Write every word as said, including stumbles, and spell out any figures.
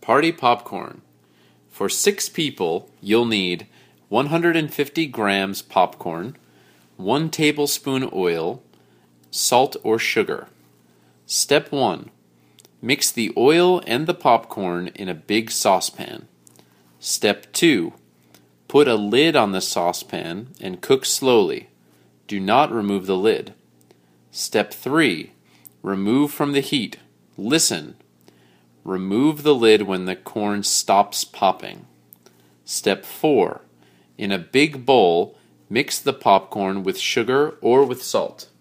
Party popcorn. For six people, you'll need one hundred fifty grams popcorn, one tablespoon oil, salt or sugar. Step one. Mix the oil and the popcorn in a big saucepan. Step two. Put a lid on the saucepan and cook slowly. Do not remove the lid. Step three. Remove from the heat. Listen. Remove the lid when the corn stops popping. Step four. In a big bowl, mix the popcorn with sugar or with salt.